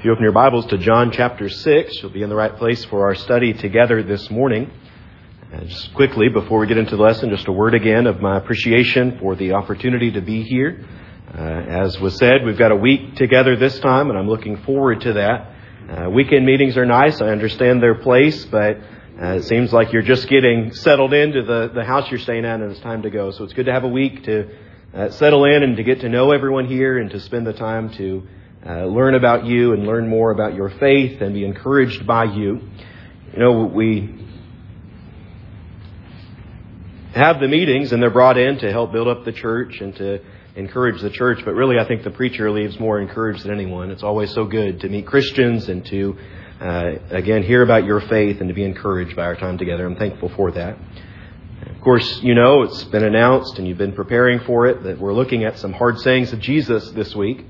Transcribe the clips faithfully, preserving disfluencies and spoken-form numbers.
If you open your Bibles to John chapter six, you'll be in the right place for our study together this morning. Uh, just quickly, before we get into the lesson, just a word again of my appreciation for the opportunity to be here. Uh, as was said, we've got a week together this time, and I'm looking forward to that. Uh, weekend meetings are nice. I understand their place, but uh, it seems like you're just getting settled into the, the house you're staying at, and it's time to go. So it's good to have a week to uh, settle in and to get to know everyone here and to spend the time to Uh, learn about you and learn more about your faith and be encouraged by you. You know, we have the meetings and they're brought in to help build up the church and to encourage the church. But really, I think the preacher leaves more encouraged than anyone. It's always so good to meet Christians and to, uh, again, hear about your faith and to be encouraged by our time together. I'm thankful for that. Of course, you know, it's been announced and you've been preparing for it that we're looking at some hard sayings of Jesus this week.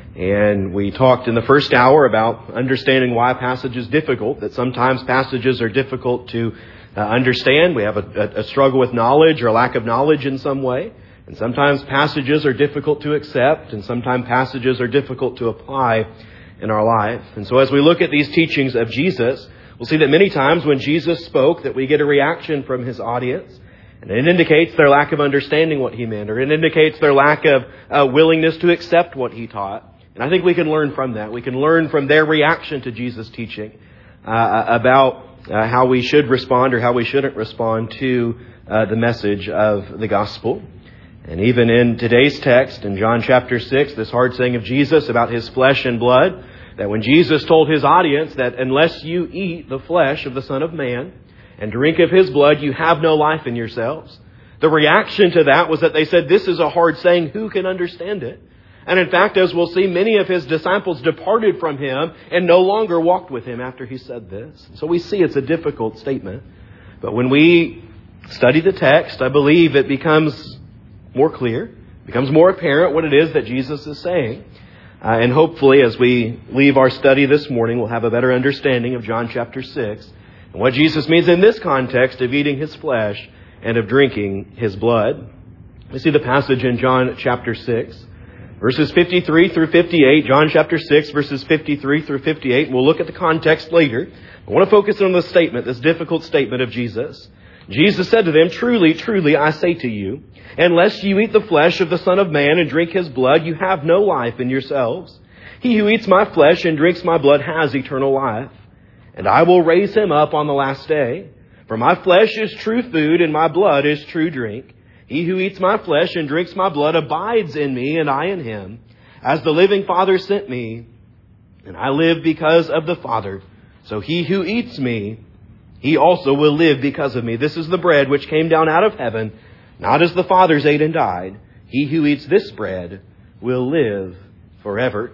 And we talked in the first hour about understanding why a passage is difficult, that sometimes passages are difficult to uh, understand. We have a, a struggle with knowledge or a lack of knowledge in some way. And sometimes passages are difficult to accept, and sometimes passages are difficult to apply in our life. And so as we look at these teachings of Jesus, we'll see that many times when Jesus spoke that we get a reaction from his audience. And it indicates their lack of understanding what he meant, or it indicates their lack of uh, willingness to accept what he taught. And I think we can learn from that. We can learn from their reaction to Jesus' teaching uh, about uh, how we should respond or how we shouldn't respond to uh, the message of the gospel. And even in today's text, in John chapter six, this hard saying of Jesus about his flesh and blood, that when Jesus told his audience that unless you eat the flesh of the Son of Man and drink of his blood, you have no life in yourselves. The reaction to that was that they said, this is a hard saying. Who can understand it? And in fact, as we'll see, many of his disciples departed from him and no longer walked with him after he said this. So we see it's a difficult statement. But when we study the text, I believe it becomes more clear, becomes more apparent what it is that Jesus is saying. Uh, and hopefully, as we leave our study this morning, we'll have a better understanding of John chapter six and what Jesus means in this context of eating his flesh and of drinking his blood. We see the passage in John chapter six. Verses fifty-three through fifty-eight, John chapter six, verses fifty-three through fifty-eight. And we'll look at the context later. I want to focus on this statement, this difficult statement of Jesus. Jesus said to them, truly, truly, I say to you, unless you eat the flesh of the Son of Man and drink his blood, you have no life in yourselves. He who eats my flesh and drinks my blood has eternal life. And I will raise him up on the last day. For my flesh is true food and my blood is true drink. He who eats my flesh and drinks my blood abides in me, and I in him. As the living Father sent me, and I live because of the Father. So he who eats me, he also will live because of me. This is the bread which came down out of heaven, not as the fathers ate and died. He who eats this bread will live forever.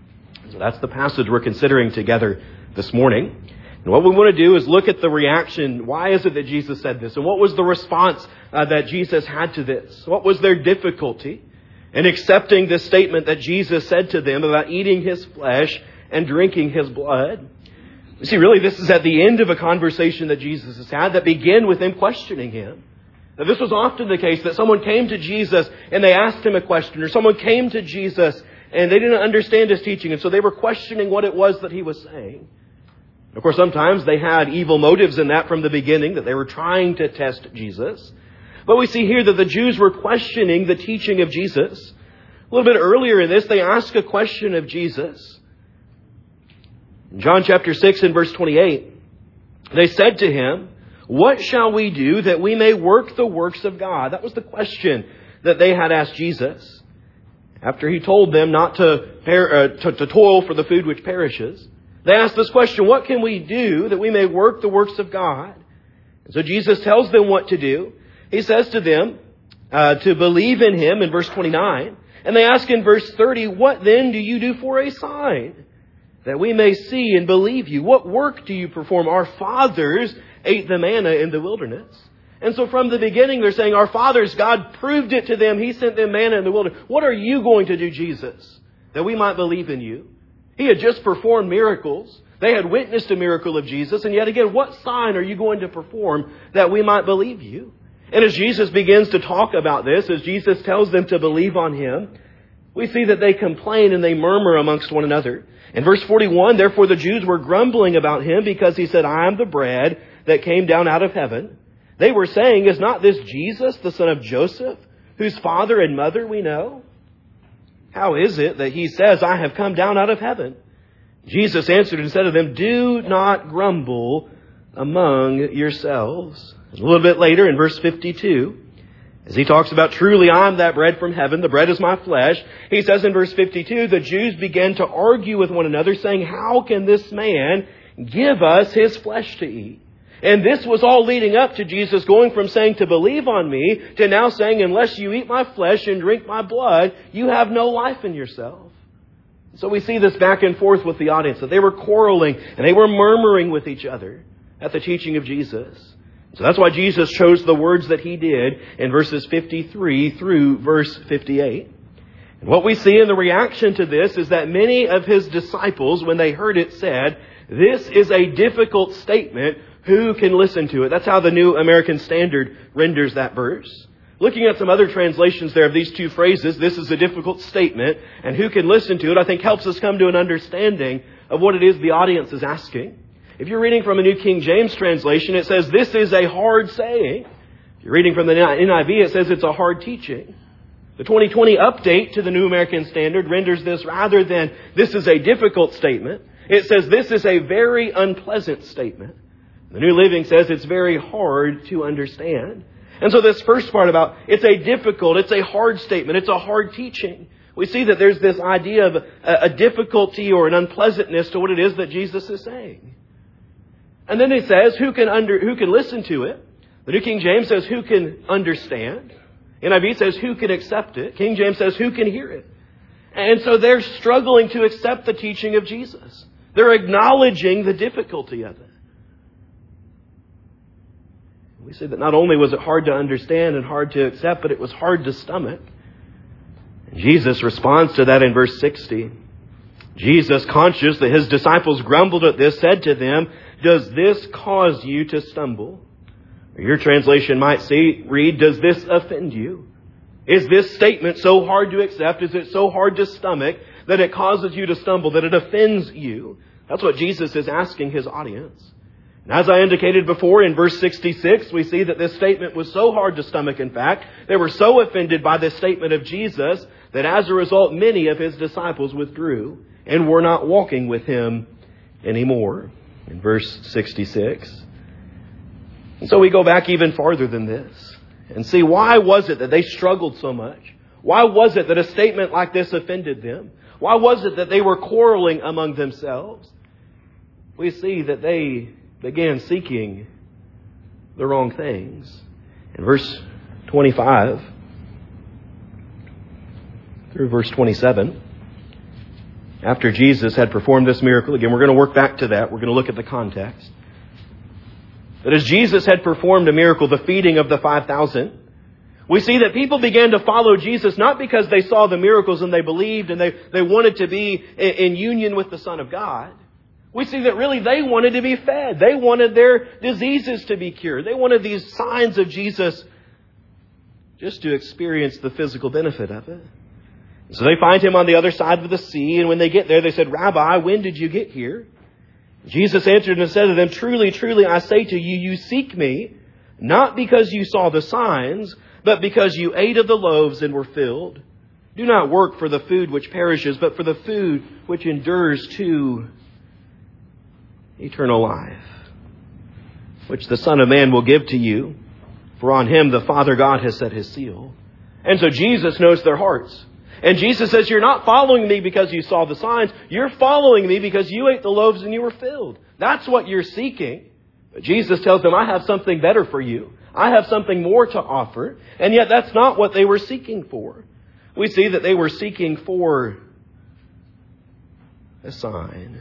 So that's the passage we're considering together this morning. And what we want to do is look at the reaction. Why is it that Jesus said this? And what was the response uh, that Jesus had to this? What was their difficulty in accepting the statement that Jesus said to them about eating his flesh and drinking his blood? You see, really, this is at the end of a conversation that Jesus has had that began with them questioning him. Now, this was often the case that someone came to Jesus and they asked him a question, or someone came to Jesus and they didn't understand his teaching, and so they were questioning what it was that he was saying. Of course, sometimes they had evil motives in that from the beginning, that they were trying to test Jesus. But we see here that the Jews were questioning the teaching of Jesus. A little bit earlier in this, they ask a question of Jesus. In John chapter six and verse twenty-eight, they said to him, what shall we do that we may work the works of God? That was the question that they had asked Jesus. After he told them not to, per- uh, to, to toil for the food which perishes. They ask this question, what can we do that we may work the works of God? And so Jesus tells them what to do. He says to them uh, to believe in him in verse twenty-nine. And they ask in verse thirty, what then do you do for a sign? That we may see and believe you. What work do you perform? Our fathers ate the manna in the wilderness. And so from the beginning they're saying, our fathers, God proved it to them. He sent them manna in the wilderness. What are you going to do, Jesus, that we might believe in you? He had just performed miracles. They had witnessed a miracle of Jesus. And yet again, what sign are you going to perform that we might believe you? And as Jesus begins to talk about this, as Jesus tells them to believe on him, We see that they complain and they murmur amongst one another. In verse forty-one, therefore the Jews were grumbling about him because he said, I am the bread that came down out of heaven. They were saying, is not this Jesus, the son of Joseph, whose father and mother we know? How is it that he says, I have come down out of heaven? Jesus answered and said to them, do not grumble among yourselves. A little bit later in verse fifty-two, as he talks about, truly I am that bread from heaven, the bread is my flesh. He says in verse fifty-two, the Jews began to argue with one another, saying, how can this man give us his flesh to eat? And this was all leading up to Jesus going from saying to believe on me to now saying, unless you eat my flesh and drink my blood, you have no life in yourself. So we see this back and forth with the audience, that they were quarreling and they were murmuring with each other at the teaching of Jesus. So that's why Jesus chose the words that he did in verses fifty-three through verse fifty-eight. And what we see in the reaction to this is that many of his disciples, when they heard it, said, this is a difficult statement. Who can listen to it? That's how the New American Standard renders that verse. Looking at some other translations there of these two phrases, this is a difficult statement, and who can listen to it, I think helps us come to an understanding of what it is the audience is asking. If you're reading from a New King James translation, it says, this is a hard saying. If you're reading from the N I V, it says it's a hard teaching. The twenty twenty update to the New American Standard renders this rather than, this is a difficult statement. It says, this is a very unpleasant statement. The New Living says it's very hard to understand. And so this first part about, it's a difficult, it's a hard statement, it's a hard teaching. We see that there's this idea of a, a difficulty or an unpleasantness to what it is that Jesus is saying. And then he says, who can under, who can listen to it? The New King James says, who can understand? N I V says, who can accept it? King James says, who can hear it? And so they're struggling to accept the teaching of Jesus. They're acknowledging the difficulty of it. We see that not only was it hard to understand and hard to accept, but it was hard to stomach. And Jesus responds to that in verse sixty. Jesus, conscious that his disciples grumbled at this, said to them, does this cause you to stumble? Or your translation might say, read, does this offend you? Is this statement so hard to accept? Is it so hard to stomach that it causes you to stumble, that it offends you? That's what Jesus is asking his audience. And as I indicated before, in verse sixty-six, we see that this statement was so hard to stomach, in fact, they were so offended by this statement of Jesus that as a result, many of his disciples withdrew and were not walking with him anymore. In verse sixty-six. And so we go back even farther than this and see, why was it that they struggled so much? Why was it that a statement like this offended them? Why was it that they were quarreling among themselves? We see that they began seeking the wrong things. In verse twenty-five through verse twenty-seven, after Jesus had performed this miracle, again, we're going to work back to that. We're going to look at the context. That as Jesus had performed a miracle, the feeding of the five thousand, we see that people began to follow Jesus not because they saw the miracles and they believed and they, they wanted to be in, in union with the Son of God. We see that really they wanted to be fed. They wanted their diseases to be cured. They wanted these signs of Jesus just to experience the physical benefit of it. So they find him on the other side of the sea, and when they get there, they said, Rabbi, when did you get here? Jesus answered and said to them, truly, truly, I say to you, you seek me, not because you saw the signs, but because you ate of the loaves and were filled. Do not work for the food which perishes, but for the food which endures to eternal life, which the Son of Man will give to you, for on him the Father God has set his seal. And so Jesus knows their hearts. And Jesus says, you're not following me because you saw the signs. You're following me because you ate the loaves and you were filled. That's what you're seeking. But Jesus tells them, I have something better for you. I have something more to offer. And yet that's not what they were seeking for. We see that they were seeking for a sign.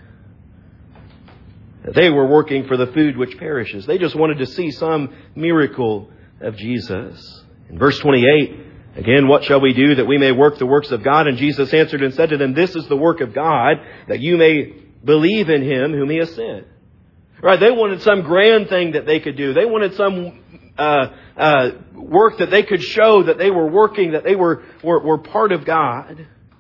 They were working for the food which perishes. They just wanted to see some miracle of Jesus. In verse twenty-eight, again, what shall we do that we may work the works of God? And Jesus answered and said to them, this is the work of God, that you may believe in him whom he has sent. Right? They wanted some grand thing that they could do. They wanted some uh, uh, work that they could show that they were working, that they were, were, were part of God.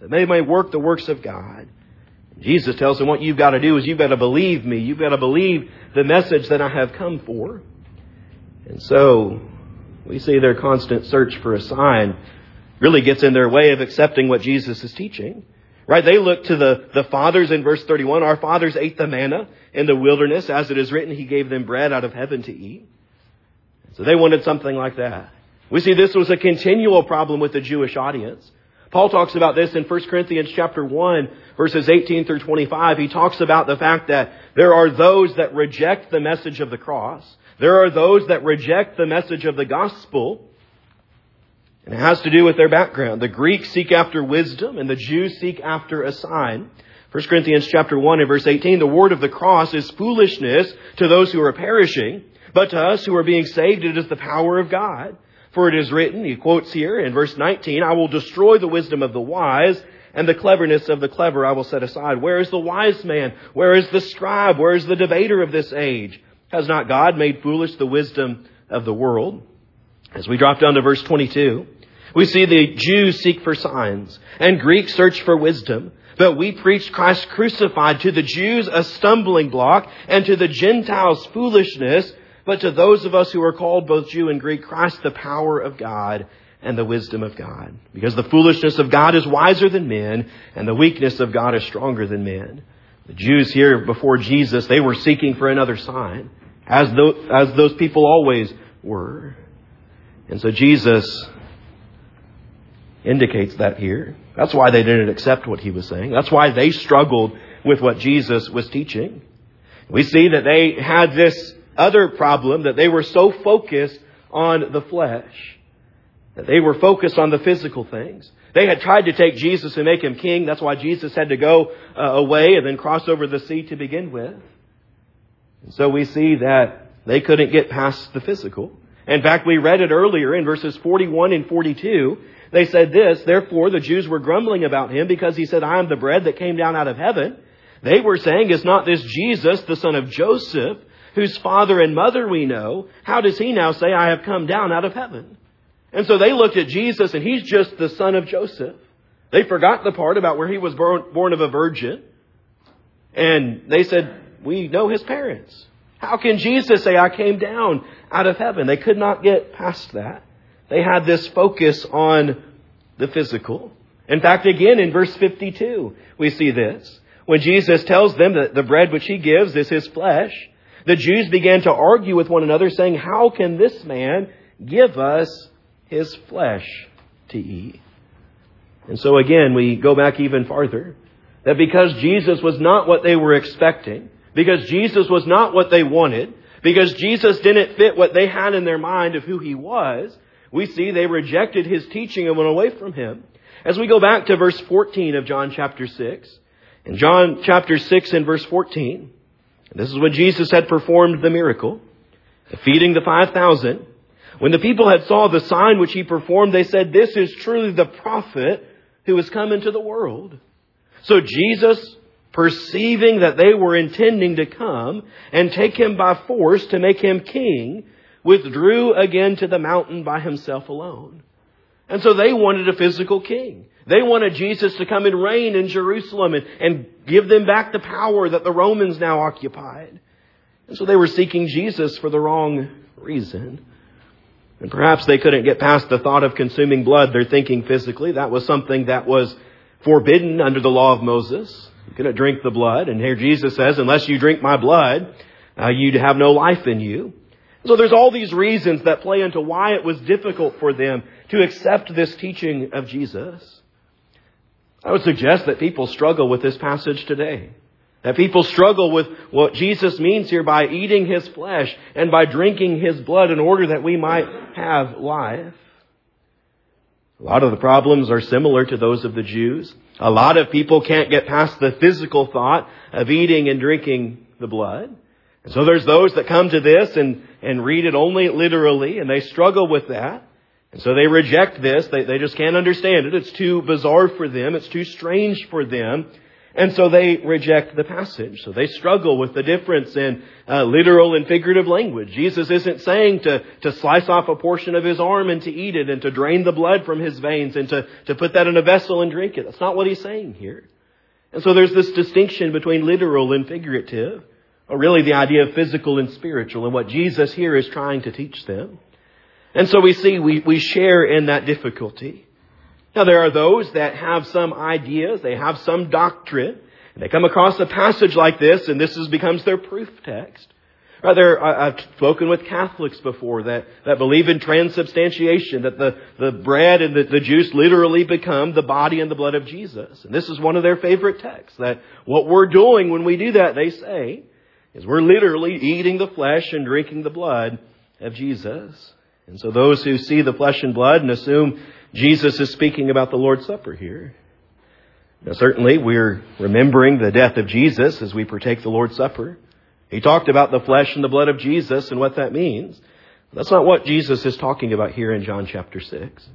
that they may work the works of God. Jesus tells them what you've got to do is you've got to believe me. You've got to believe the message that I have come for. And so we see their constant search for a sign really gets in their way of accepting what Jesus is teaching. Right? They look to the, the fathers in verse thirty-one. Our fathers ate the manna in the wilderness. As it is written, He gave them bread out of heaven to eat. So they wanted something like that. We see this was a continual problem with the Jewish audience. Paul talks about this in First Corinthians chapter one, verses eighteen through twenty-five. He talks about the fact that there are those that reject the message of the cross. There are those that reject the message of the gospel. And it has to do with their background. The Greeks seek after wisdom and the Jews seek after a sign. First Corinthians chapter one and verse eighteen, the word of the cross is foolishness to those who are perishing, but to us who are being saved it is the power of God. For it is written, he quotes here in verse nineteen, I will destroy the wisdom of the wise, and the cleverness of the clever I will set aside. Where is the wise man? Where is the scribe? Where is the debater of this age? Has not God made foolish the wisdom of the world? As we drop down to verse twenty-two, we see the Jews seek for signs, and Greeks search for wisdom. But we preach Christ crucified, to the Jews a stumbling block, and to the Gentiles foolishness. But to those of us who are called both Jew and Greek, Christ the power of God and the wisdom of God. Because the foolishness of God is wiser than men, and the weakness of God is stronger than men. The Jews here before Jesus, they were seeking for another sign, as those, as those people always were. And so Jesus indicates that here. That's why they didn't accept what He was saying. That's why they struggled with what Jesus was teaching. We see that they had this other problem, that they were so focused on the flesh, that they were focused on the physical things. They had tried to take Jesus and make Him king. That's why Jesus had to go uh, away and then cross over the sea to begin with. And so we see that they couldn't get past the physical. In fact, we read it earlier in verses forty-one and forty-two. They said this, therefore the Jews were grumbling about Him because He said, I am the bread that came down out of heaven. They were saying, is not this Jesus, the son of Joseph, whose father and mother we know? How does He now say, I have come down out of heaven? And so they looked at Jesus and He's just the son of Joseph. They forgot the part about where He was born, born of a virgin. And they said, we know His parents. How can Jesus say, I came down out of heaven? They could not get past that. They had this focus on the physical. In fact, again, in verse fifty-two, we see this. When Jesus tells them that the bread which He gives is His flesh, the Jews began to argue with one another, saying, how can this man give us His flesh to eat? And so again, we go back even farther. That because Jesus was not what they were expecting, because Jesus was not what they wanted, because Jesus didn't fit what they had in their mind of who He was, we see they rejected His teaching and went away from Him. As we go back to verse fourteen of John chapter six, in John chapter six and verse fourteen, this is when Jesus had performed the miracle, feeding the five thousand. When the people had saw the sign which He performed, they said, this is truly the prophet who has come into the world. So Jesus, perceiving that they were intending to come and take Him by force to make Him king, withdrew again to the mountain by Himself alone. And so they wanted a physical king. They wanted Jesus to come and reign in Jerusalem and, and give them back the power that the Romans now occupied. And so they were seeking Jesus for the wrong reason. And perhaps they couldn't get past the thought of consuming blood. They're thinking physically. That was something that was forbidden under the law of Moses. You couldn't drink the blood. And here Jesus says, unless you drink my blood, uh, you'd have no life in you. So there's all these reasons that play into why it was difficult for them to accept this teaching of Jesus. I would suggest that people struggle with this passage today. That people struggle with what Jesus means here by eating His flesh and by drinking His blood in order that we might have life. A lot of the problems are similar to those of the Jews. A lot of people can't get past the physical thought of eating and drinking the blood. And so there's those that come to this and, and read it only literally, and they struggle with that. And so they reject this. They, they just can't understand it. It's too bizarre for them. It's too strange for them. And so they reject the passage. So they struggle with the difference in uh, literal and figurative language. Jesus isn't saying to, to slice off a portion of his arm and to eat it and to drain the blood from his veins and to, to put that in a vessel and drink it. That's not what he's saying here. And so there's this distinction between literal and figurative, or really the idea of physical and spiritual, and what Jesus here is trying to teach them. And so we see we, we share in that difficulty. Now, there are those that have some ideas, they have some doctrine, and they come across a passage like this, and this is, becomes their proof text. Rather, I've spoken with Catholics before that, that believe in transubstantiation, that the, the bread and the, the juice literally become the body and the blood of Jesus. And this is one of their favorite texts, that what we're doing when we do that, they say, is we're literally eating the flesh and drinking the blood of Jesus. And so those who see the flesh and blood and assume Jesus is speaking about the Lord's Supper here. Now, certainly, we're remembering the death of Jesus as we partake the Lord's Supper. He talked about the flesh and the blood of Jesus and what that means. That's not what Jesus is talking about here in John chapter six.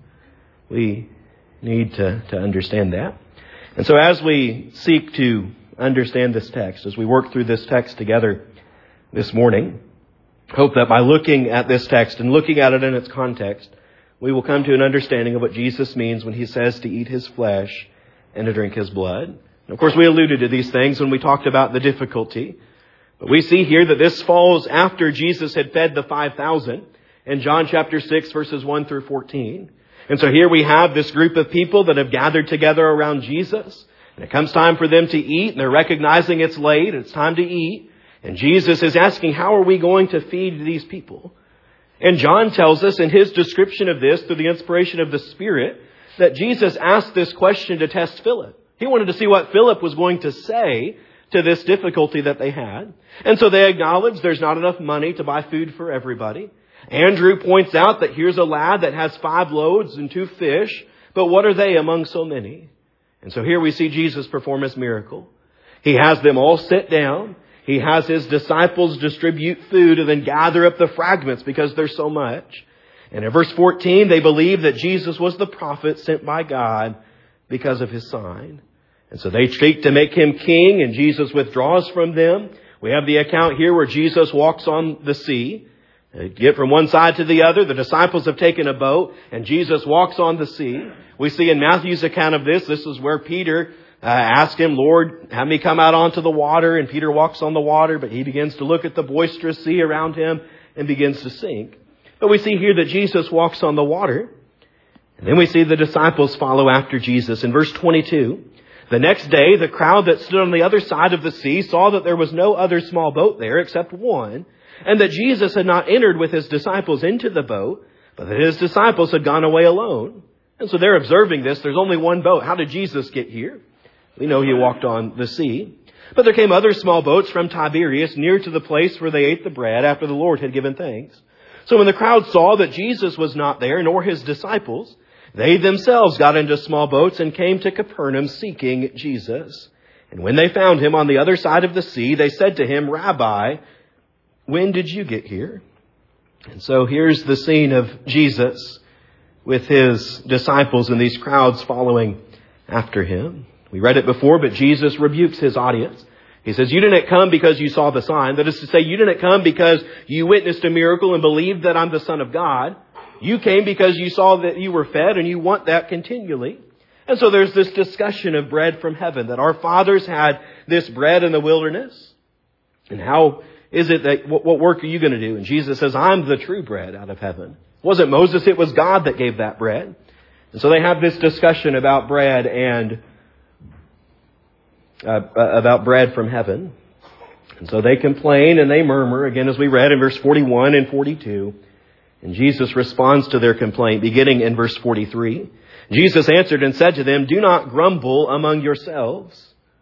We need to, to understand that. And so as we seek to understand this text, as we work through this text together this morning, hope that by looking at this text and looking at it in its context, we will come to an understanding of what Jesus means when he says to eat his flesh and to drink his blood. And of course, we alluded to these things when we talked about the difficulty. But we see here that this falls after Jesus had fed the five thousand in John chapter six, verses one through fourteen. And so here we have this group of people that have gathered together around Jesus. And it comes time for them to eat, and they're recognizing it's late, it's time to eat. And Jesus is asking, how are we going to feed these people? And John tells us in his description of this, through the inspiration of the Spirit, that Jesus asked this question to test Philip. He wanted to see what Philip was going to say to this difficulty that they had. And so they acknowledge there's not enough money to buy food for everybody. Andrew points out that here's a lad that has five loaves and two fish, but what are they among so many? And so here we see Jesus perform his miracle. He has them all sit down. He has his disciples distribute food and then gather up the fragments because there's so much. And in verse fourteen, they believe that Jesus was the prophet sent by God because of his sign. And so they seek to make him king, and Jesus withdraws from them. We have the account here where Jesus walks on the sea. They get from one side to the other. The disciples have taken a boat, and Jesus walks on the sea. We see in Matthew's account of this, this is where Peter Uh, ask him, Lord, have me come out onto the water. And Peter walks on the water, but he begins to look at the boisterous sea around him and begins to sink. But we see here that Jesus walks on the water. And then we see the disciples follow after Jesus. In verse twenty-two, the next day, the crowd that stood on the other side of the sea saw that there was no other small boat there except one, and that Jesus had not entered with his disciples into the boat, but that his disciples had gone away alone. And so they're observing this. There's only one boat. How did Jesus get here? We know he walked on the sea. But there came other small boats from Tiberias near to the place where they ate the bread after the Lord had given thanks. So when the crowd saw that Jesus was not there, nor his disciples, they themselves got into small boats and came to Capernaum seeking Jesus. And when they found him on the other side of the sea, they said to him, Rabbi, when did you get here? And so here's the scene of Jesus with his disciples and these crowds following after him. We read it before, but Jesus rebukes his audience. He says, you didn't come because you saw the sign. That is to say, you didn't come because you witnessed a miracle and believed that I'm the Son of God. You came because you saw that you were fed and you want that continually. And so there's this discussion of bread from heaven, that our fathers had this bread in the wilderness. And how is it that, what, what work are you going to do? And Jesus says, I'm the true bread out of heaven. It wasn't Moses, it was God that gave that bread. And so they have this discussion about bread and Uh, about bread from heaven. And so they complain and they murmur, again as we read in verse forty-one and forty-two. And Jesus responds to their complaint, beginning in verse forty-three. Jesus answered and said to them, do not grumble among yourselves.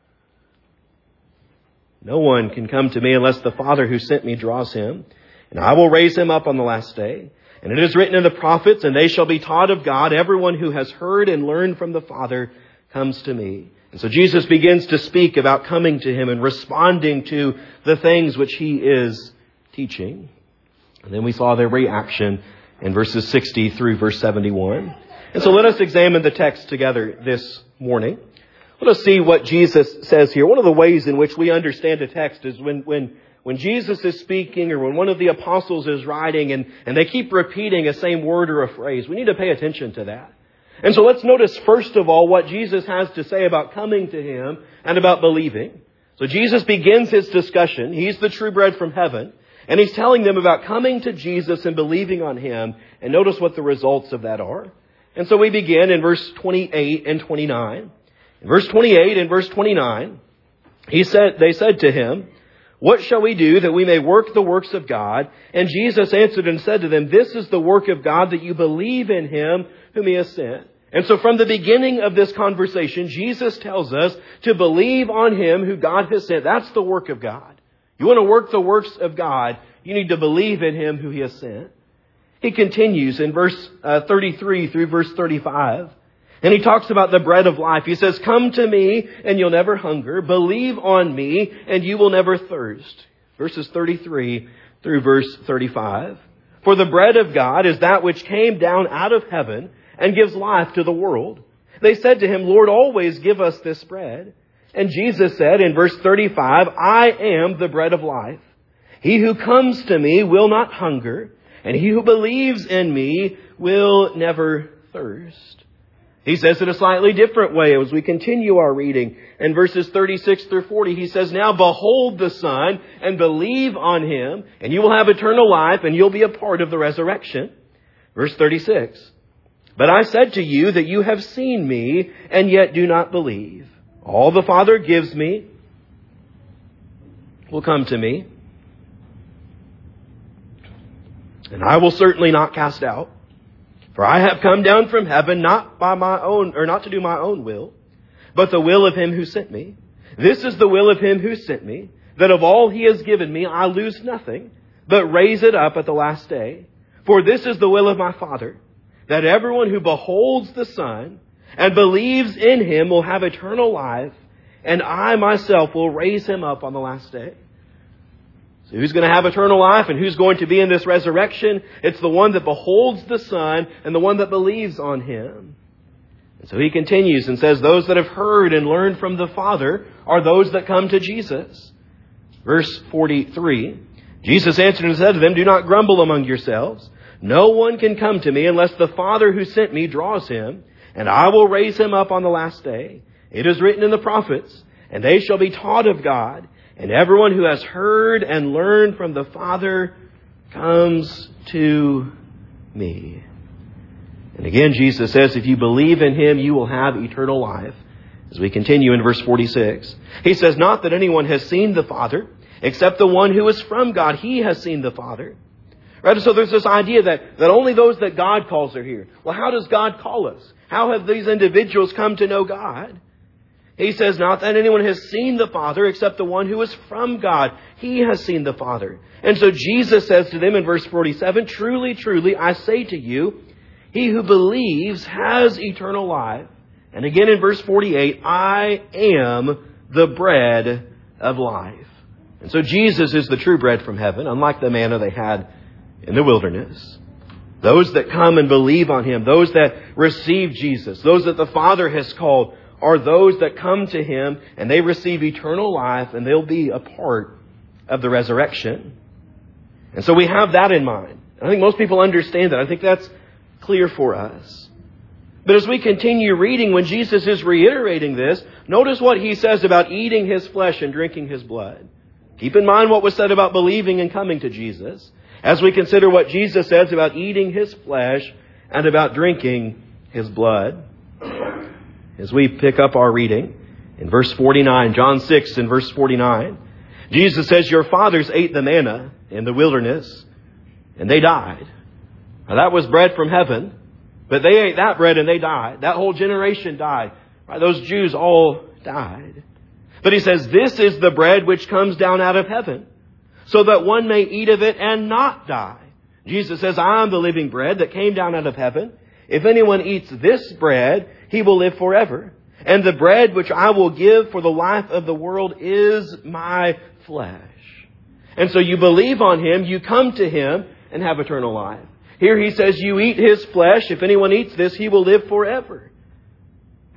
No one can come to me unless the Father who sent me draws him, and I will raise him up on the last day. And it is written in the prophets, and they shall be taught of God. Everyone who has heard and learned from the Father comes to me. And so Jesus begins to speak about coming to him and responding to the things which he is teaching. And then we saw their reaction in verses sixty through verse seventy-one. And so let us examine the text together this morning. Let us see what Jesus says here. One of the ways in which we understand a text is when, when, when Jesus is speaking or when one of the apostles is writing and, and they keep repeating a same word or a phrase. We need to pay attention to that. And so let's notice first of all what Jesus has to say about coming to Him and about believing. So Jesus begins His discussion. He's the true bread from heaven. And He's telling them about coming to Jesus and believing on Him. And notice what the results of that are. And so we begin in verse twenty-eight and twenty-nine. In verse twenty-eight and verse twenty-nine, he said, they said to Him, "What shall we do that we may work the works of God?" And Jesus answered and said to them, "This is the work of God, that you believe in Him whom He has sent." And so from the beginning of this conversation, Jesus tells us to believe on Him who God has sent. That's the work of God. You want to work the works of God, you need to believe in Him who He has sent. He continues in verse uh, thirty-three through verse thirty-five. And He talks about the bread of life. He says, "Come to me and you'll never hunger. Believe on me and you will never thirst." Verses thirty-three through verse thirty-five. "For the bread of God is that which came down out of heaven and gives life to the world." They said to Him, "Lord, always give us this bread." And Jesus said in verse thirty-five, "I am the bread of life. He who comes to me will not hunger, and he who believes in me will never thirst." He says it a slightly different way as we continue our reading. In verses thirty-six through forty, He says, "Now behold the Son and believe on Him, and you will have eternal life, and you'll be a part of the resurrection." Verse thirty-six, "But I said to you that you have seen me, and yet do not believe. All the Father gives me will come to me, and I will certainly not cast out. For I have come down from heaven not by my own, or not to do my own will, but the will of Him who sent me. This is the will of Him who sent me, that of all He has given me I lose nothing, but raise it up at the last day. For this is the will of my Father, that everyone who beholds the Son and believes in Him will have eternal life, and I myself will raise him up on the last day." So who's going to have eternal life and who's going to be in this resurrection? It's the one that beholds the Son and the one that believes on Him. And so He continues and says, "Those that have heard and learned from the Father are those that come to Jesus." Verse forty-three, Jesus answered and said to them, "Do not grumble among yourselves. No one can come to me unless the Father who sent me draws him, and I will raise him up on the last day. It is written in the prophets, and they shall be taught of God. And everyone who has heard and learned from the Father comes to me." And again, Jesus says, if you believe in Him, you will have eternal life. As we continue in verse forty-six, He says, "Not that anyone has seen the Father, except the one who is from God. He has seen the Father." Right? So there's this idea that, that only those that God calls are here. Well, how does God call us? How have these individuals come to know God? He says, "Not that anyone has seen the Father except the one who is from God. He has seen the Father." And so Jesus says to them in verse forty-seven, "Truly, truly, I say to you, he who believes has eternal life." And again in verse forty-eight, "I am the bread of life." And so Jesus is the true bread from heaven, unlike the manna they had in the wilderness. Those that come and believe on Him, those that receive Jesus, those that the Father has called, are those that come to Him and they receive eternal life and they'll be a part of the resurrection. And so we have that in mind. I think most people understand that. I think that's clear for us. But as we continue reading, when Jesus is reiterating this, notice what He says about eating His flesh and drinking His blood. Keep in mind what was said about believing and coming to Jesus, as we consider what Jesus says about eating His flesh and about drinking His blood. As we pick up our reading in verse forty-nine, John six and verse forty-nine, Jesus says, "Your fathers ate the manna in the wilderness, and they died." Now that was bread from heaven, but they ate that bread and they died. That whole generation died. Right? Those Jews all died. But He says, "This is the bread which comes down out of heaven, so that one may eat of it and not die." Jesus says, "I am the living bread that came down out of heaven. If anyone eats this bread, he will live forever. And the bread which I will give for the life of the world is my flesh." And so you believe on Him, you come to Him and have eternal life. Here He says, you eat His flesh. If anyone eats this, he will live forever.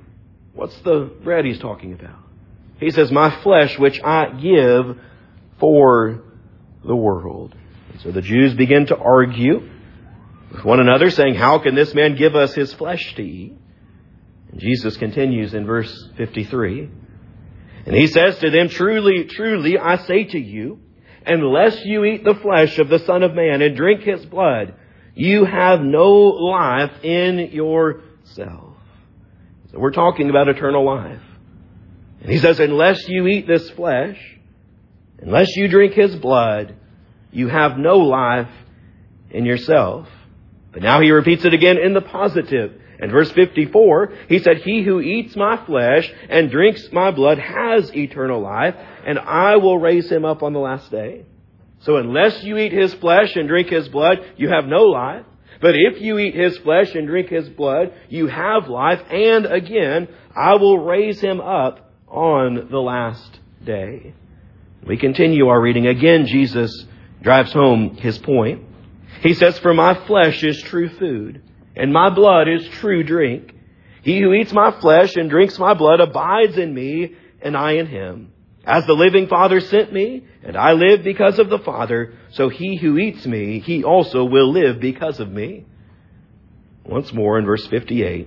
What's the bread he's talking about? He says, my flesh, which I give for the world. And so the Jews begin to argue with one another, saying, how can this man give us his flesh to eat? And Jesus continues in verse fifty-three. And he says to them, truly, truly, I say to you, unless you eat the flesh of the Son of Man and drink his blood, you have no life in yourself. So we're talking about eternal life. And he says, unless you eat this flesh, unless you drink his blood, you have no life in yourself. But now he repeats it again in the positive. In verse fifty-four, he said, he who eats my flesh and drinks my blood has eternal life, and I will raise him up on the last day. So unless you eat his flesh and drink his blood, you have no life. But if you eat his flesh and drink his blood, you have life. And again, I will raise him up on the last day. We continue our reading. Again, Jesus drives home his point. He says, for my flesh is true food, and my blood is true drink. He who eats my flesh and drinks my blood abides in me, and I in him. As the living Father sent me, and I live because of the Father, so he who eats me, he also will live because of me. Once more in verse fifty-eight.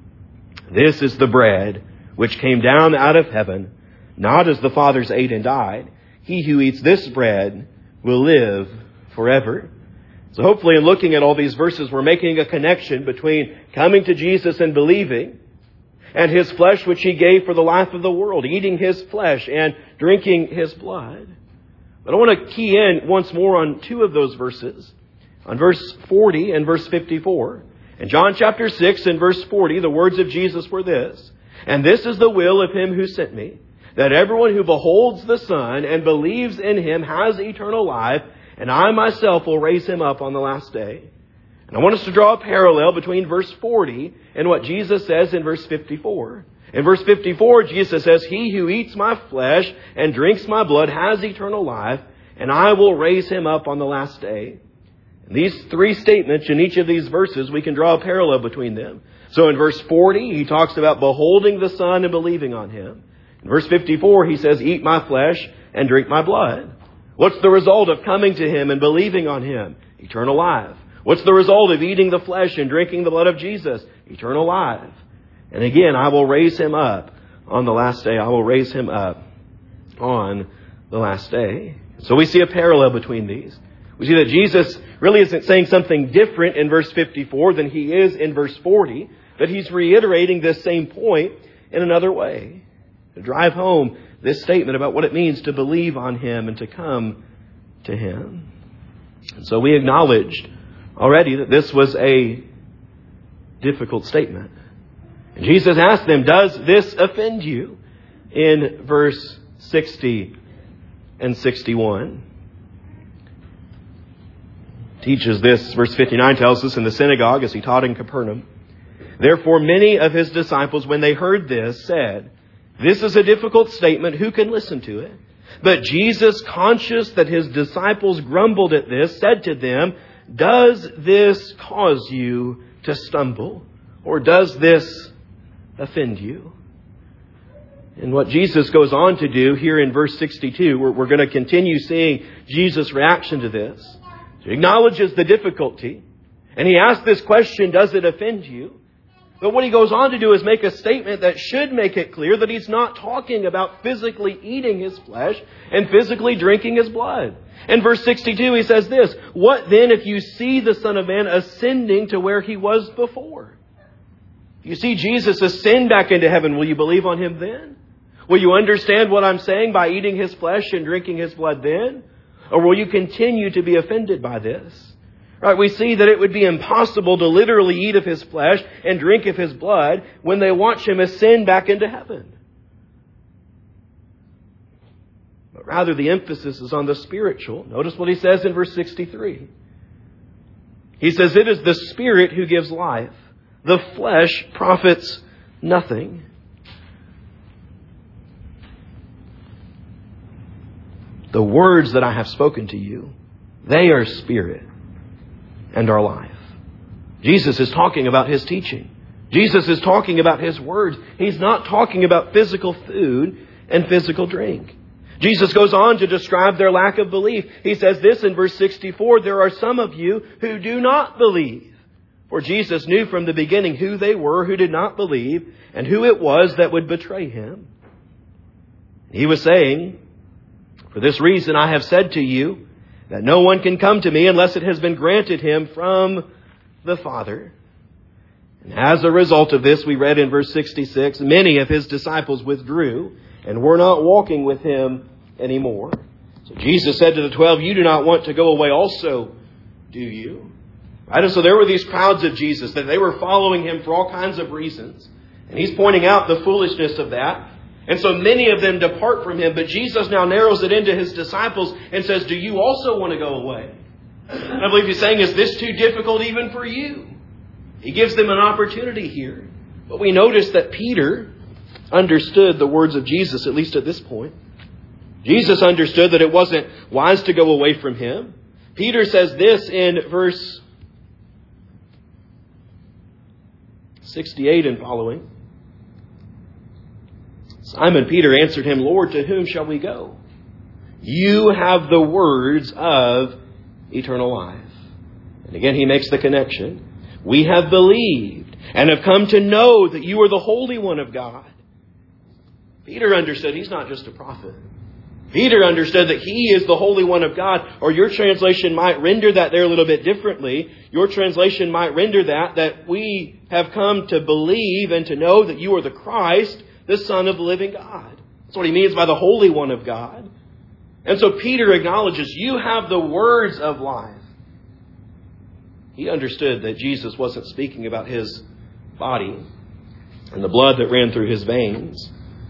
This is the bread which came down out of heaven, not as the fathers ate and died. He who eats this bread will live forever. So hopefully in looking at all these verses, we're making a connection between coming to Jesus and believing, and his flesh which he gave for the life of the world, eating his flesh and drinking his blood. But I want to key in once more on two of those verses, on verse forty and verse fifty-four. In John chapter six and verse forty, the words of Jesus were this, and this is the will of him who sent me, that everyone who beholds the Son and believes in him has eternal life, and I myself will raise him up on the last day. And I want us to draw a parallel between verse forty and what Jesus says in verse fifty-four. In verse fifty-four, Jesus says, he who eats my flesh and drinks my blood has eternal life, and I will raise him up on the last day. And these three statements in each of these verses, we can draw a parallel between them. So in verse forty, he talks about beholding the Son and believing on him. In verse fifty-four, he says, eat my flesh and drink my blood. What's the result of coming to him and believing on him? Eternal life. What's the result of eating the flesh and drinking the blood of Jesus? Eternal life. And again, I will raise him up on the last day. I will raise him up on the last day. So we see a parallel between these. We see that Jesus really isn't saying something different in verse fifty-four than he is in verse forty, but he's reiterating this same point in another way, to drive home this statement about what it means to believe on him and to come to him. And so we acknowledged already that this was a difficult statement. And Jesus asked them, does this offend you? In verse sixty and sixty-one. Teaches this, verse fifty-nine tells us, in the synagogue as he taught in Capernaum. Therefore many of his disciples, when they heard this, said, this is a difficult statement. Who can listen to it? But Jesus, conscious that his disciples grumbled at this, said to them, does this cause you to stumble? Or does this offend you? And what Jesus goes on to do here in verse sixty-two, we're, we're going to continue seeing Jesus' reaction to this. He acknowledges the difficulty. And he asks this question, does it offend you? But what he goes on to do is make a statement that should make it clear that he's not talking about physically eating his flesh and physically drinking his blood. In verse sixty-two, he says this, what then if you see the Son of Man ascending to where he was before? If you see Jesus ascend back into heaven, will you believe on him then? Will you understand what I'm saying by eating his flesh and drinking his blood then? Or will you continue to be offended by this? Right, we see that it would be impossible to literally eat of his flesh and drink of his blood when they watch him ascend back into heaven. But rather the emphasis is on the spiritual. Notice what he says in verse sixty-three. He says, it is the Spirit who gives life. The flesh profits nothing. The words that I have spoken to you, they are spirit and our life. Jesus is talking about his teaching. Jesus is talking about His Word. He's not talking about physical food and physical drink. Jesus goes on to describe their lack of belief. He says this in verse sixty-four, there are some of you who do not believe. For Jesus knew from the beginning who they were who did not believe and who it was that would betray Him. He was saying, for this reason I have said to you that no one can come to me unless it has been granted him from the Father. And as a result of this, we read in verse sixty-six, many of His disciples withdrew and were not walking with Him anymore. So Jesus said to the twelve, you do not want to go away also, do you? Right? And so there were these crowds of Jesus that they were following Him for all kinds of reasons. And He's pointing out the foolishness of that. And so many of them depart from Him. But Jesus now narrows it into His disciples and says, do you also want to go away? And I believe He's saying, is this too difficult even for you? He gives them an opportunity here. But we notice that Peter understood the words of Jesus, at least at this point. Jesus understood that it wasn't wise to go away from Him. Peter says this in verse sixty-eight and following. Simon Peter answered Him, Lord, to whom shall we go? You have the words of eternal life. And again, he makes the connection. We have believed and have come to know that you are the Holy One of God. Peter understood he's not just a prophet. Peter understood that He is the Holy One of God. Or your translation might render that there a little bit differently. Your translation might render that, that we have come to believe and to know that you are the Christ, the Son of the living God. That's what he means by the Holy One of God. And so Peter acknowledges, you have the words of life. He understood that Jesus wasn't speaking about His body and the blood that ran through His veins.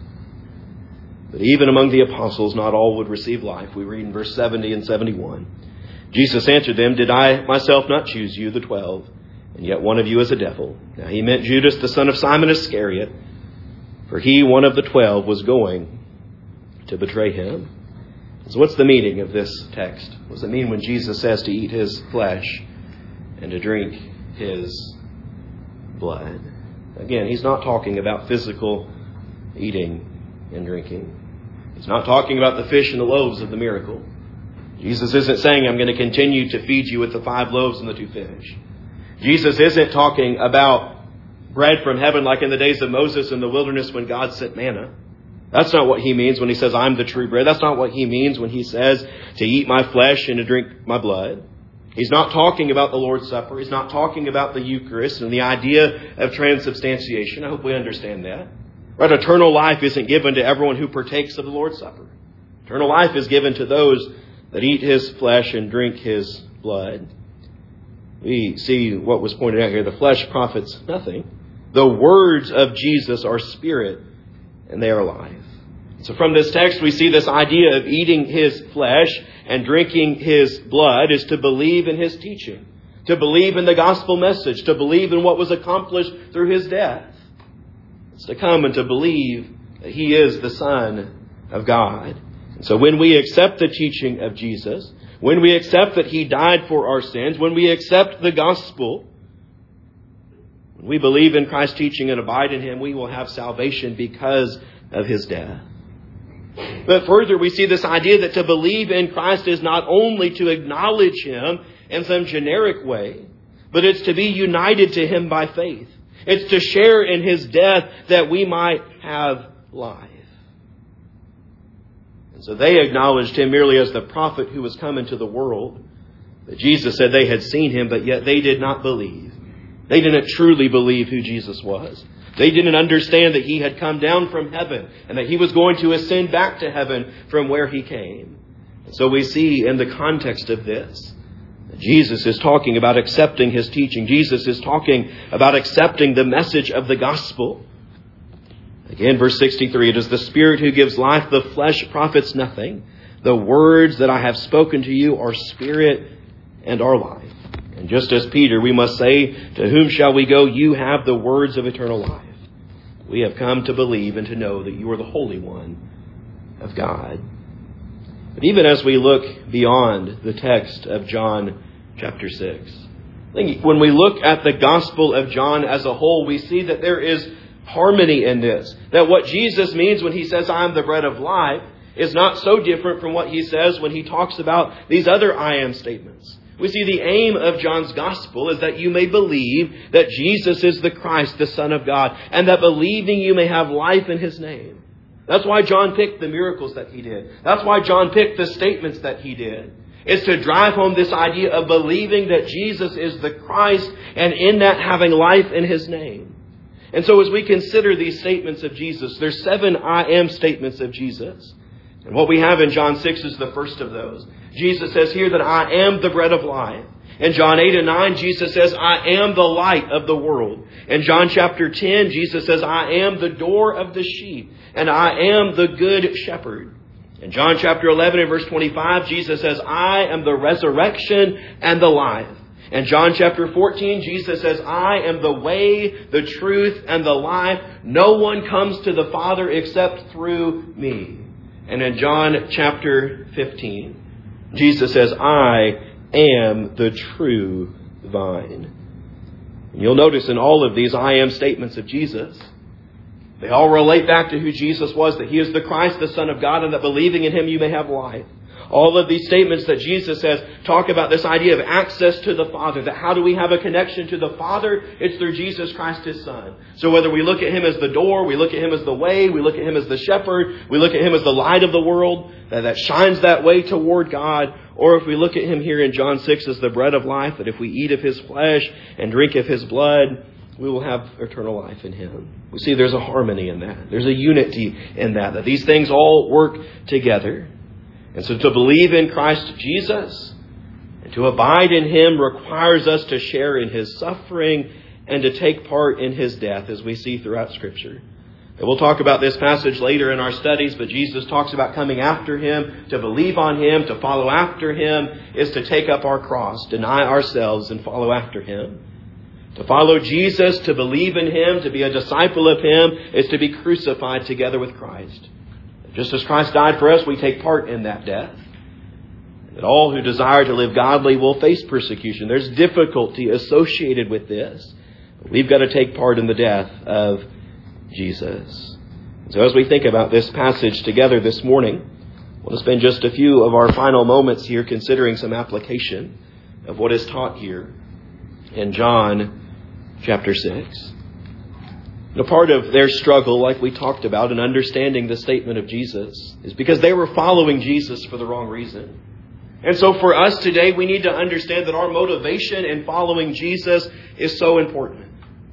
But even among the apostles, not all would receive life. We read in verse seventy and seventy-one. Jesus answered them, did I myself not choose you, the twelve? And yet one of you is a devil. Now He meant Judas, the son of Simon Iscariot. For he, one of the twelve, was going to betray Him. So what's the meaning of this text? What does it mean when Jesus says to eat His flesh and to drink His blood? Again, He's not talking about physical eating and drinking. He's not talking about the fish and the loaves of the miracle. Jesus isn't saying, I'm going to continue to feed you with the five loaves and the two fish. Jesus isn't talking about bread from heaven like in the days of Moses in the wilderness when God sent manna. That's not what He means when He says, I'm the true bread. That's not what He means when He says to eat my flesh and to drink my blood. He's not talking about the Lord's Supper. He's not talking about the Eucharist and the idea of transubstantiation. I hope we understand that. Right? Eternal life isn't given to everyone who partakes of the Lord's Supper. Eternal life is given to those that eat His flesh and drink His blood. We see what was pointed out here. The flesh profits nothing. The words of Jesus are spirit and they are life. So from this text, we see this idea of eating His flesh and drinking His blood is to believe in His teaching, to believe in the gospel message, to believe in what was accomplished through His death. It's to come and to believe that He is the Son of God. And so when we accept the teaching of Jesus, when we accept that He died for our sins, when we accept the gospel, when we believe in Christ's teaching and abide in Him, we will have salvation because of His death. But further, we see this idea that to believe in Christ is not only to acknowledge Him in some generic way, but it's to be united to Him by faith. It's to share in His death that we might have life. And so they acknowledged Him merely as the prophet who was come into the world. But Jesus said they had seen Him, but yet they did not believe. They didn't truly believe who Jesus was. They didn't understand that He had come down from heaven and that He was going to ascend back to heaven from where He came. And so we see in the context of this, Jesus is talking about accepting His teaching. Jesus is talking about accepting the message of the gospel. Again, verse sixty-three, it is the Spirit who gives life. The flesh profits nothing. The words that I have spoken to you are spirit and are life. And just as Peter, we must say, to whom shall we go? You have the words of eternal life. We have come to believe and to know that you are the Holy One of God. But even as we look beyond the text of John chapter six, think when we look at the Gospel of John as a whole, we see that there is harmony in this. That what Jesus means when He says, I am the bread of life, is not so different from what He says when He talks about these other I am statements. We see the aim of John's Gospel is that you may believe that Jesus is the Christ, the Son of God, and that believing you may have life in His name. That's why John picked the miracles that he did. That's why John picked the statements that he did. It's to drive home this idea of believing that Jesus is the Christ, and in that having life in His name. And so as we consider these statements of Jesus, there's seven I am statements of Jesus. And what we have in John six is the first of those. Jesus says here that I am the bread of life. In John eight and nine, Jesus says, I am the light of the world. In John chapter ten, Jesus says, I am the door of the sheep, and I am the good shepherd. In John chapter eleven and verse twenty-five, Jesus says, I am the resurrection and the life. In John chapter fourteen, Jesus says, I am the way, the truth, and the life. No one comes to the Father except through me. And in John chapter fifteen, Jesus says, I am the true vine. And you'll notice in all of these I am statements of Jesus, they all relate back to who Jesus was, that He is the Christ, the Son of God, and that believing in Him you may have life. All of these statements that Jesus says talk about this idea of access to the Father. That how do we have a connection to the Father? It's through Jesus Christ, His Son. So whether we look at Him as the door, we look at Him as the way, we look at Him as the shepherd, we look at Him as the light of the world, that, that shines that way toward God, or if we look at Him here in John six as the bread of life, that if we eat of His flesh and drink of His blood, we will have eternal life in Him. We see there's a harmony in that. There's a unity in that. That these things all work together. And so to believe in Christ Jesus and to abide in Him requires us to share in His suffering and to take part in His death, as we see throughout Scripture. And we'll talk about this passage later in our studies, but Jesus talks about coming after Him. To believe on Him, to follow after Him, is to take up our cross, deny ourselves, and follow after Him. To follow Jesus, to believe in Him, to be a disciple of Him, is to be crucified together with Christ. Just as Christ died for us, we take part in that death. That all who desire to live godly will face persecution. There's difficulty associated with this. But we've got to take part in the death of Jesus. So as we think about this passage together this morning, I want to spend just a few of our final moments here considering some application of what is taught here in John chapter six. A part of their struggle, like we talked about, in understanding the statement of Jesus is because they were following Jesus for the wrong reason. And so for us today, we need to understand that our motivation in following Jesus is so important.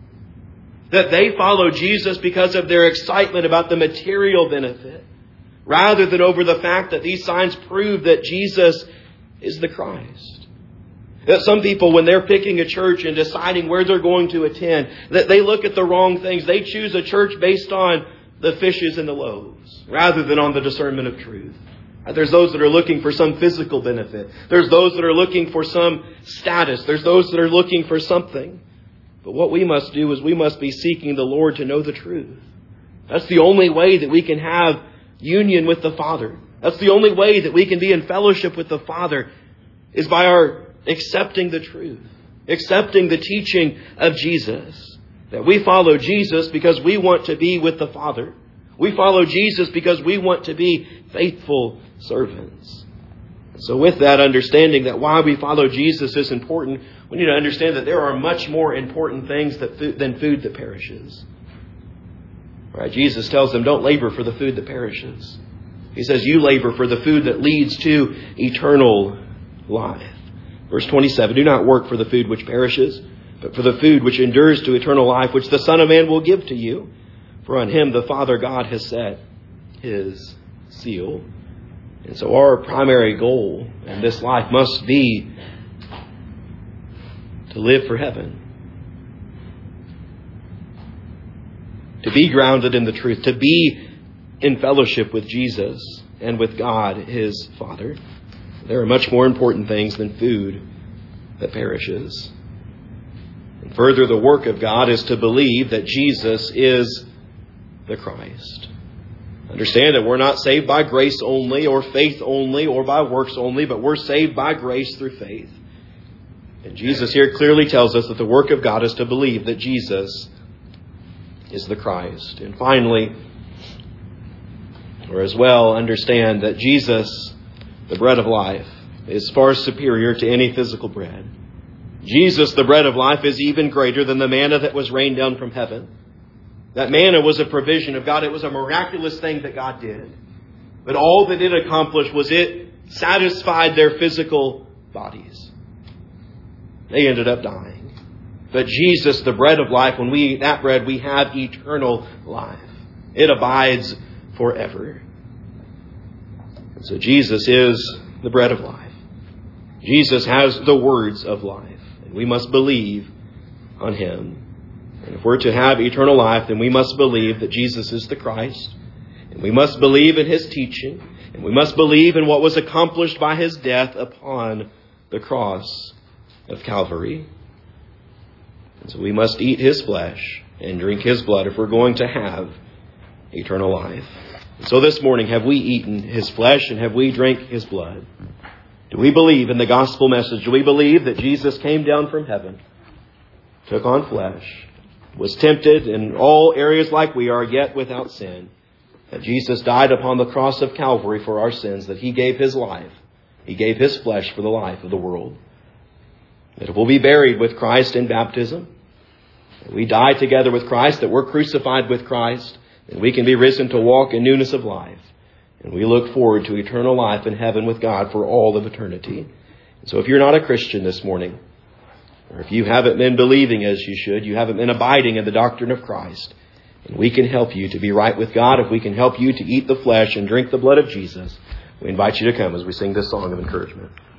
That they follow Jesus because of their excitement about the material benefit, rather than over the fact that these signs prove that Jesus is the Christ. That some people, when they're picking a church and deciding where they're going to attend, that they look at the wrong things. They choose a church based on the fishes and the loaves, rather than on the discernment of truth. There's those that are looking for some physical benefit. There's those that are looking for some status. There's those that are looking for something. But what we must do is we must be seeking the Lord to know the truth. That's the only way that we can have union with the Father. That's the only way that we can be in fellowship with the Father, is by our accepting the truth, accepting the teaching of Jesus. That we follow Jesus because we want to be with the Father. We follow Jesus because we want to be faithful servants. So with that understanding that why we follow Jesus is important, we need to understand that there are much more important things than food that perishes. Right? Jesus tells them, don't labor for the food that perishes. He says, you labor for the food that leads to eternal life. Verse twenty-seven, do not work for the food which perishes, but for the food which endures to eternal life, which the Son of Man will give to you. For on Him the Father God has set His seal. And so our primary goal in this life must be to live for heaven. To be grounded in the truth. To be in fellowship with Jesus and with God, His Father. There are much more important things than food that perishes. And further, the work of God is to believe that Jesus is the Christ. Understand that we're not saved by grace only, or faith only, or by works only, but we're saved by grace through faith. And Jesus here clearly tells us that the work of God is to believe that Jesus is the Christ. And finally, or as well, understand that Jesus, the bread of life, is far superior to any physical bread. Jesus, the bread of life, is even greater than the manna that was rained down from heaven. That manna was a provision of God. It was a miraculous thing that God did. But all that it accomplished was it satisfied their physical bodies. They ended up dying. But Jesus, the bread of life, when we eat that bread, we have eternal life. It abides forever. And so Jesus is the bread of life. Jesus has the words of life. And we must believe on Him. And if we're to have eternal life, then we must believe that Jesus is the Christ. And we must believe in His teaching. And we must believe in what was accomplished by His death upon the cross of Calvary. And so we must eat His flesh and drink His blood if we're going to have eternal life. And so this morning, have we eaten His flesh and have we drank His blood? Do we believe in the gospel message? Do we believe that Jesus came down from heaven, took on flesh, was tempted in all areas like we are, yet without sin? That Jesus died upon the cross of Calvary for our sins, that He gave His life. He gave His flesh for the life of the world. That we'll be buried with Christ in baptism. That we die together with Christ, that we're crucified with Christ, and we can be risen to walk in newness of life. And we look forward to eternal life in heaven with God for all of eternity. And so if you're not a Christian this morning, or if you haven't been believing as you should, you haven't been abiding in the doctrine of Christ, and we can help you to be right with God, if we can help you to eat the flesh and drink the blood of Jesus, we invite you to come as we sing this song of encouragement.